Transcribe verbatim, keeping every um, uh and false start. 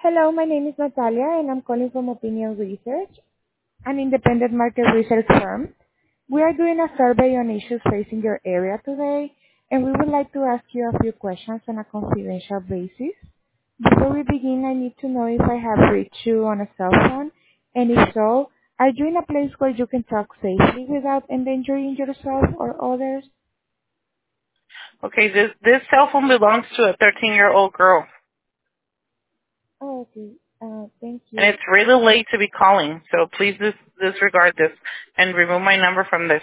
Hello, my name is Natalia, and I'm calling from Opinion Research, an independent market research firm. We are doing a survey on issues facing your area today, and we would like to ask you a few questions on a confidential basis. Before we begin, I need to know if I have reached you on a cell phone, and if so, are you in a place where you can talk safely without endangering yourself or others? Okay, this this cell phone belongs to a thirteen-year-old girl, Oh, okay. Uh, thank and you. it's really late to be calling. So please dis- disregard this and remove my number from this